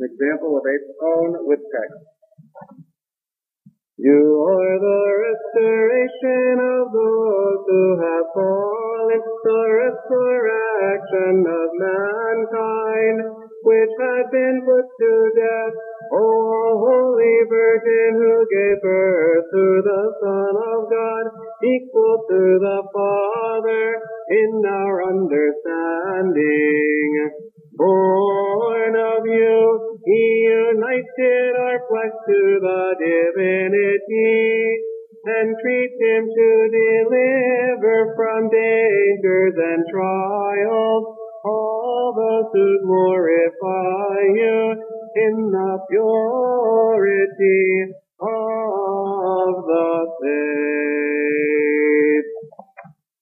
An example of a poem with text. You are the restoration of those who have fallen, the resurrection of mankind, which had been put to death. O Holy Virgin, who gave birth to the Son of God, equal to the Father in our understanding. Born of you, he united our flesh to the divinity, and treat him to deliver from dangers and trials all those who glorify you in the purity of the faith.